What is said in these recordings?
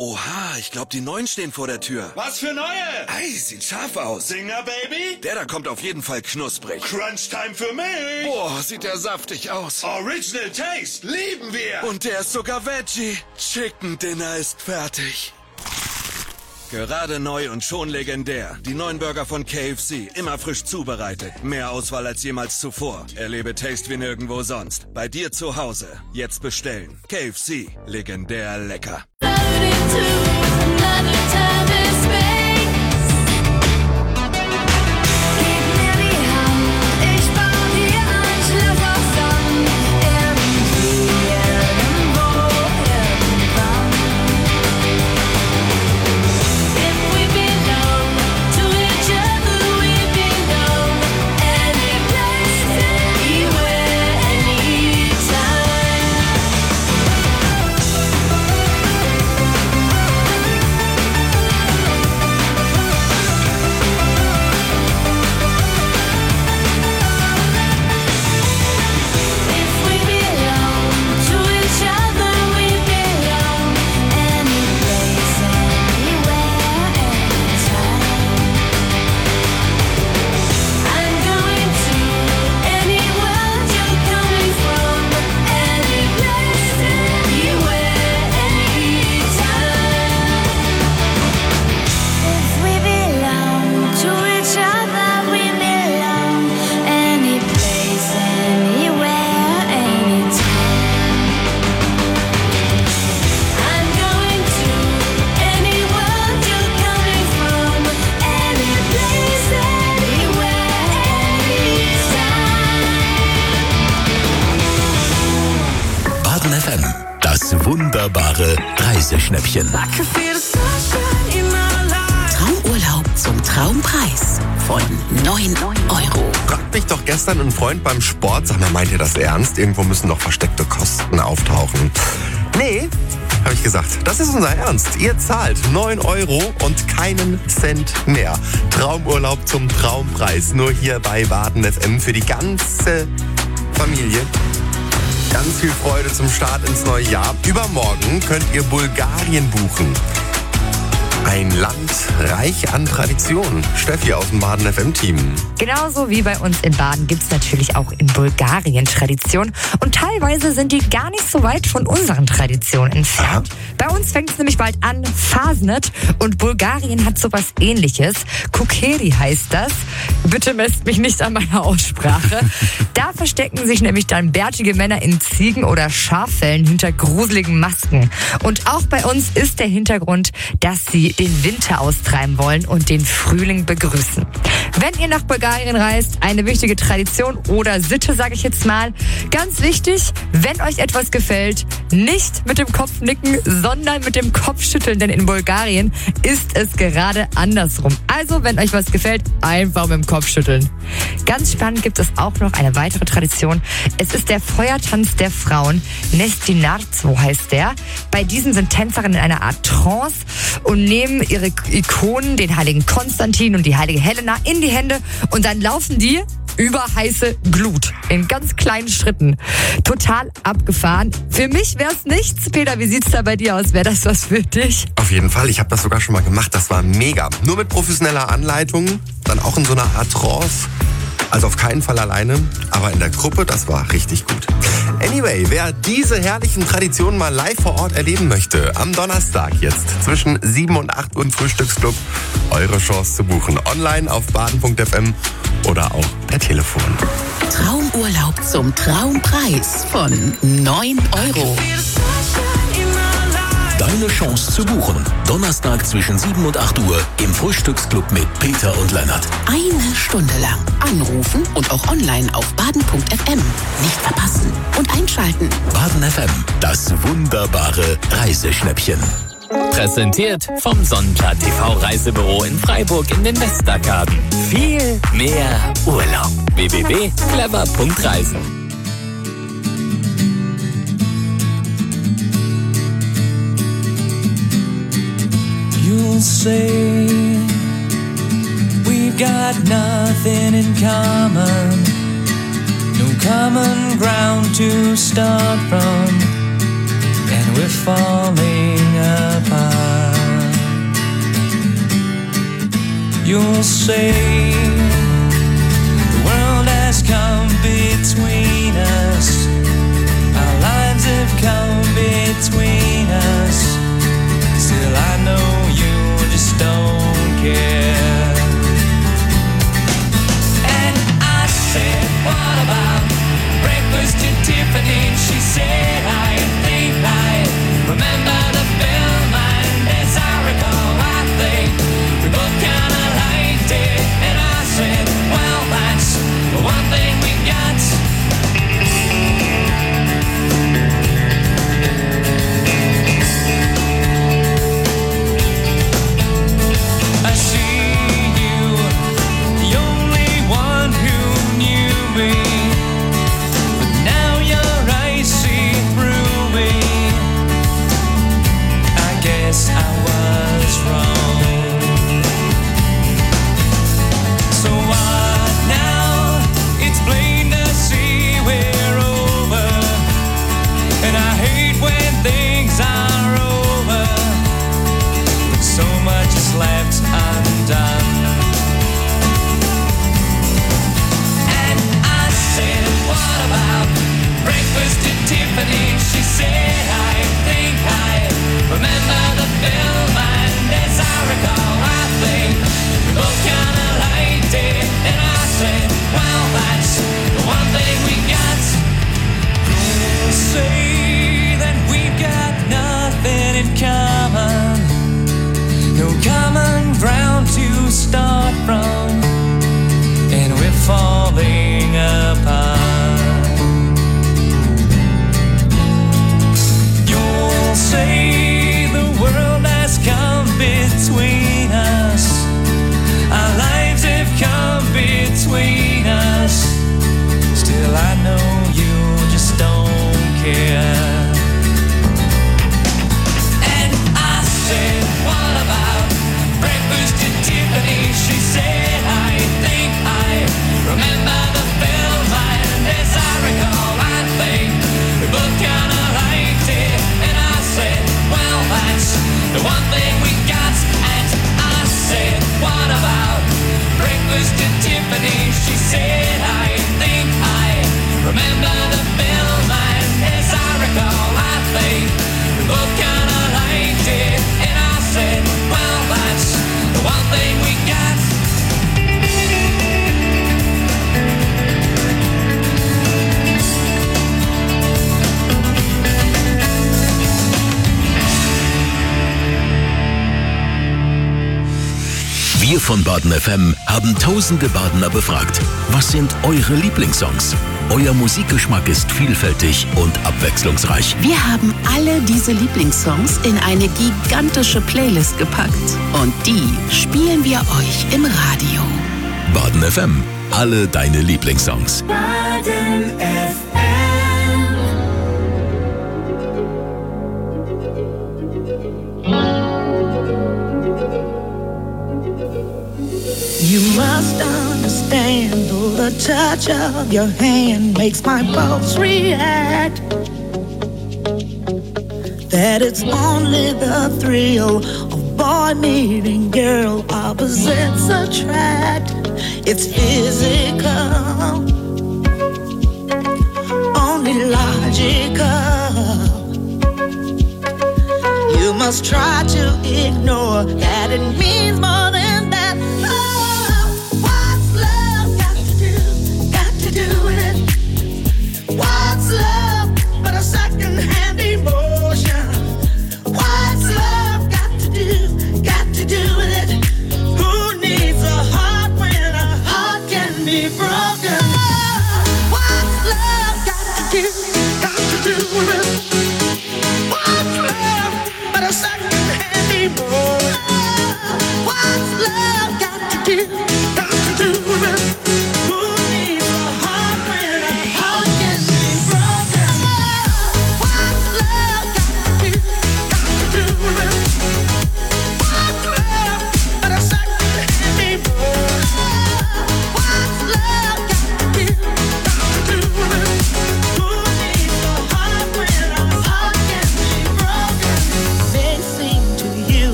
Oha, ich glaube, die Neuen stehen vor der Tür. Was für neue? Ei, sieht scharf aus. Singer Baby? Der da kommt auf jeden Fall knusprig. Crunch Time für mich. Boah, sieht der saftig aus. Original Taste, lieben wir. Und der ist sogar Veggie. Chicken Dinner ist fertig. Gerade neu und schon legendär. Die neuen Burger von KFC. Immer frisch zubereitet. Mehr Auswahl als jemals zuvor. Erlebe Taste wie nirgendwo sonst. Bei dir zu Hause. Jetzt bestellen. KFC. Legendär lecker. Das wunderbare Reiseschnäppchen. Traumurlaub zum Traumpreis von 9 Euro. Fragt mich doch gestern ein Freund beim Sport, sag mal, meint ihr das ernst? Irgendwo müssen doch versteckte Kosten auftauchen. Nee, habe ich gesagt, das ist unser Ernst. Ihr zahlt 9 Euro und keinen Cent mehr. Traumurlaub zum Traumpreis. Nur hier bei Baden FM für die ganze Familie. Ganz viel Freude zum Start ins neue Jahr. Übermorgen könnt ihr Bulgarien buchen. Ein Land reich an Tradition. Steffi aus dem Baden FM-Team. Genauso wie bei uns in Baden gibt es natürlich auch in Bulgarien Tradition. Und teilweise sind die gar nicht so weit von unseren Traditionen entfernt. Bei uns fängt es nämlich bald an, Fasnet. Und Bulgarien hat sowas Ähnliches. Kukeri heißt das. Bitte messt mich nicht an meiner Aussprache. Da verstecken sich nämlich dann bärtige Männer in Ziegen- oder Schaffellen hinter gruseligen Masken. Und auch bei uns ist der Hintergrund, dass sie den Winter austreiben wollen und den Frühling begrüßen. Wenn ihr nach Bulgarien reist, eine wichtige Tradition oder Sitte, sage ich jetzt mal, ganz wichtig, wenn euch etwas gefällt, nicht mit dem Kopf nicken, sondern mit dem Kopf schütteln, denn in Bulgarien ist es gerade andersrum. Also, wenn euch was gefällt, einfach mit dem Kopf schütteln. Ganz spannend gibt es auch noch eine weitere Tradition. Es ist der Feuertanz der Frauen. Nestinarzo heißt der. Bei diesem sind Tänzerinnen in einer Art Trance und nehmen ihre Ikonen, den heiligen Konstantin und die heilige Helena, in die Hände und dann laufen die über heiße Glut in ganz kleinen Schritten. Total abgefahren. Für mich wäre es nichts. Peter, wie sieht's da bei dir aus? Wäre das was für dich? Auf jeden Fall, ich habe das sogar schon mal gemacht. Das war mega. Nur mit professioneller Anleitung, dann auch in so einer Art Trance. Also auf keinen Fall alleine, aber in der Gruppe, das war richtig gut. Anyway, wer diese herrlichen Traditionen mal live vor Ort erleben möchte, am Donnerstag jetzt zwischen 7 und 8 Uhr im Frühstücksclub, eure Chance zu buchen. Online auf baden.fm oder auch per Telefon. Traumurlaub zum Traumpreis von 9 Euro. Deine Chance zu buchen. Donnerstag zwischen 7 und 8 Uhr im Frühstücksclub mit Peter und Lennart. Eine Stunde lang. Anrufen und auch online auf baden.fm. Nicht verpassen und einschalten. Baden FM, das wunderbare Reiseschnäppchen. Präsentiert vom Sonntag TV Reisebüro in Freiburg in den Westergarten. Viel mehr Urlaub. www.clever.reisen. You'll say we've got nothing in common, no common ground to start from, and we're falling apart. you'll say the world has come between us. Our lives have come between us. Still I know you just don't care. And I said, what about breakfast at Tiffany? She said, I think I remember the film, and as I recall, I think we both kinda liked it. And I said, well, that's the one thing we got. I see you, the only one who knew me, but now your eyes see through me. I guess I was wrong. So what now? It's plain to see we're over, and I hate when things are over, but so much is left undone. And I said, what about breakfast at Tiffany? She said, I think I remember the film, and as I recall, I think we both kinda liked it. And I said, well, that's the one thing we got. You'll say that we've got nothing in common, no common ground to start from, and we're falling apart. You'll say the world has come between us. Our lives have come between us. Still I know you just don't care. And I said, what about breakfast at Tiffany? She said, I think I remember the film, and as I recall, I think we both kinda liked it. And I said, well, that's the one thing we got. And I said, what about breakfast at Tiffany? She said, I think I remember the film, and as I recall, I think we both kinda liked it. And I said, well, that's the one thing we got. Wir von Baden FM haben tausende Badener befragt. Was sind eure Lieblingssongs? Euer Musikgeschmack ist vielfältig und abwechslungsreich. Wir haben alle diese Lieblingssongs in eine gigantische Playlist gepackt. Und die spielen wir euch im Radio. Baden FM, alle deine Lieblingssongs. Baden FM. You must understand, though the touch of your hand makes my pulse react, that it's only the thrill of boy meeting girl, opposites attract. It's physical, only logical. You must try to ignore that it means more than that. What's love but a second-hand emotion? What's love got to do with it? Who needs a heart when a heart can be broken? What's love got to do with it? What's love but a second-hand emotion? What's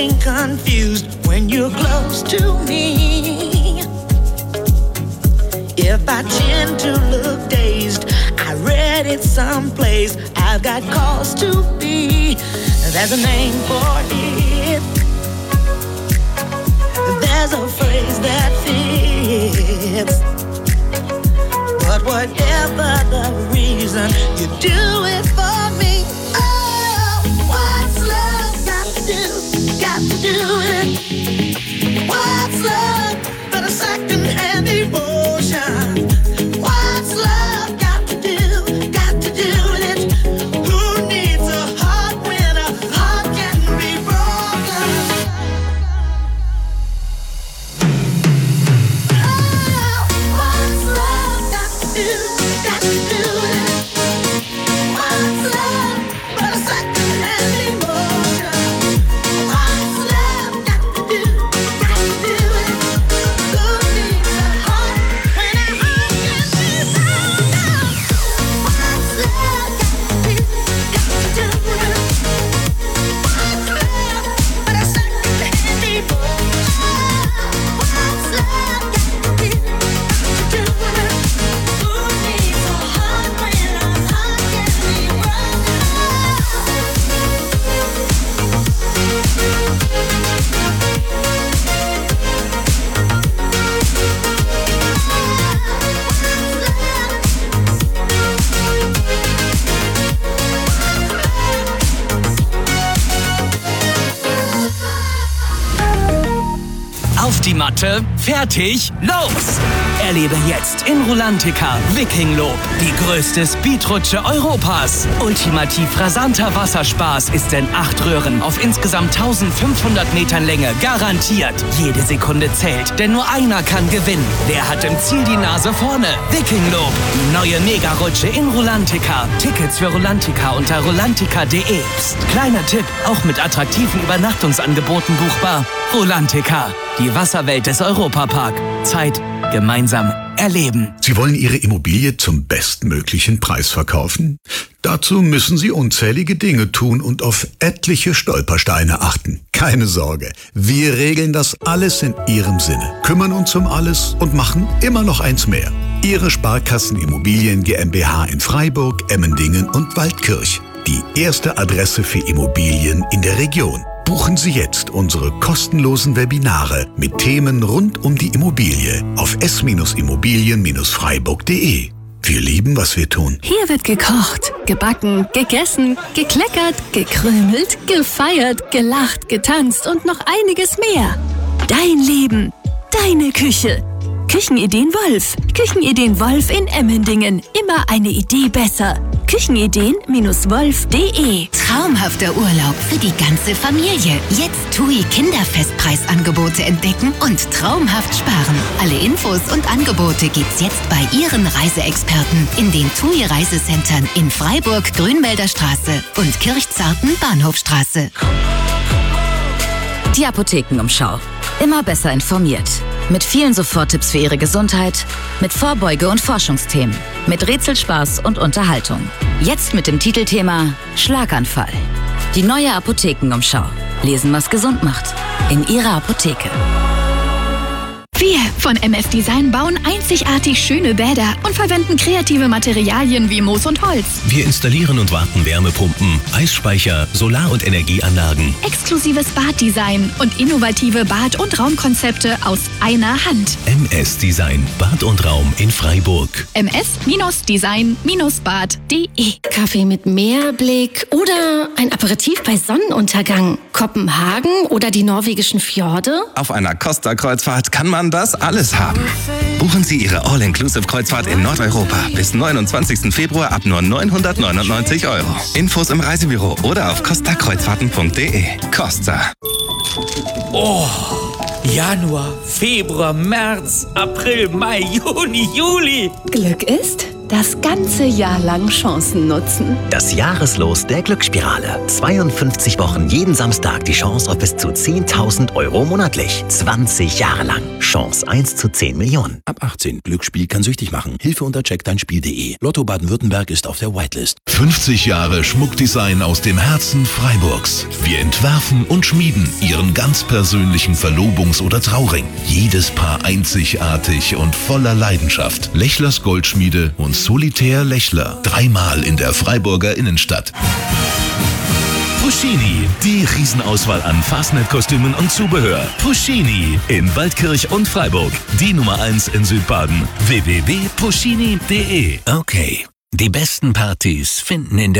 getting confused when you're close to me. If I tend to look dazed, I read it someplace, I've got cause to be. There's a name for it. There's a phrase that fits. But whatever the reason, you do it for me. Oh, what's love got to do? Got to do it. What's love but a second-hand emotion? What's love got to do? Got to do with it. Who needs a heart when a heart can be broken? Oh, what's love got to do? Got to do with it. What's love but a second-hand emotion? What's love got to do? Got to do with it. Who needs a heart when a heart can be broken? What's love got to do? Got to do with it. What's love but a second-hand emotion? What's love got to do? Got to do with it. Who needs a heart when a heart can be broken? Auf die Matte, fertig, los! Erlebe jetzt in Rulantica Wikinglob die größte Speedrutsche Europas. Ultimativ rasanter Wasserspaß ist in 8 Röhren auf insgesamt 1500 Metern Länge garantiert. Jede Sekunde zählt, denn nur einer kann gewinnen. Wer hat im Ziel die Nase vorne? Wikinglob, die neue Mega-Rutsche in Rulantica. Tickets für Rulantica unter rulantica.de. Psst, kleiner Tipp, auch mit attraktiven Übernachtungsangeboten buchbar. Rulantica, die Wasserwelt des Europapark. Zeit gemeinsam erleben. Sie wollen Ihre Immobilie zum bestmöglichen Preis verkaufen? Dazu müssen Sie unzählige Dinge tun und auf etliche Stolpersteine achten. Keine Sorge, wir regeln das alles in Ihrem Sinne, kümmern uns um alles und machen immer noch eins mehr. Ihre Sparkassen Immobilien GmbH in Freiburg, Emmendingen und Waldkirch. Die erste Adresse für Immobilien in der Region. Buchen Sie jetzt unsere kostenlosen Webinare mit Themen rund um die Immobilie auf s-immobilien-freiburg.de. Wir lieben, was wir tun. Hier wird gekocht, gebacken, gegessen, gekleckert, gekrümelt, gefeiert, gelacht, getanzt und noch einiges mehr. Dein Leben, deine Küche. Küchenideen Wolf. Küchenideen Wolf in Emmendingen. Immer eine Idee besser. Küchenideen-wolf.de. Traumhafter Urlaub für die ganze Familie. Jetzt TUI Kinderfestpreisangebote entdecken und traumhaft sparen. Alle Infos und Angebote gibt's jetzt bei Ihren Reiseexperten in den TUI Reisecentern in Freiburg, Grünwälder Straße und Kirchzarten, Bahnhofstraße. Die Apothekenumschau. Immer besser informiert. Mit vielen Soforttipps für Ihre Gesundheit, mit Vorbeuge- und Forschungsthemen, mit Rätselspaß und Unterhaltung. Jetzt mit dem Titelthema Schlaganfall. Die neue Apothekenumschau. Lesen, was gesund macht. In Ihrer Apotheke. Wir von MF Design bauen einzigartig schöne Bäder und verwenden kreative Materialien wie Moos und Holz. Wir installieren und warten Wärmepumpen, Eisspeicher, Solar- und Energieanlagen. Exklusives Baddesign und innovative Bad- und Raumkonzepte aus einer Hand. MS Design, Bad und Raum in Freiburg. ms-design-bad.de. Kaffee mit Meerblick oder ein Aperitif bei Sonnenuntergang. Kopenhagen oder die norwegischen Fjorde? Auf einer Costa-Kreuzfahrt kann man das alles haben. Buchen Sie Ihre All-Inclusive-Kreuzfahrt in Nordeuropa bis 29. Februar ab nur 999 €. Infos im Reisebüro oder auf costakreuzfahrten.de. Costa. Oh, Januar, Februar, März, April, Mai, Juni, Juli. Glück ist, Das ganze Jahr lang Chancen nutzen. Das Jahreslos der Glücksspirale. 52 Wochen jeden Samstag die Chance auf bis zu 10.000 Euro monatlich. 20 Jahre lang. Chance 1 zu 10 Millionen. Ab 18. Glücksspiel kann süchtig machen. Hilfe unter checkdeinspiel.de. Lotto Baden-Württemberg ist auf der Whitelist. 50 Jahre Schmuckdesign aus dem Herzen Freiburgs. Wir entwerfen und schmieden Ihren ganz persönlichen Verlobungs- oder Trauring. Jedes Paar einzigartig und voller Leidenschaft. Lechlers Goldschmiede und Solitär Lechler. 3-mal in der Freiburger Innenstadt. Puccini, die Riesenauswahl an Fastnet-Kostümen und Zubehör. Puccini in Waldkirch und Freiburg. Die Nummer 1 in Südbaden. www.puccini.de. Okay, die besten Partys finden in der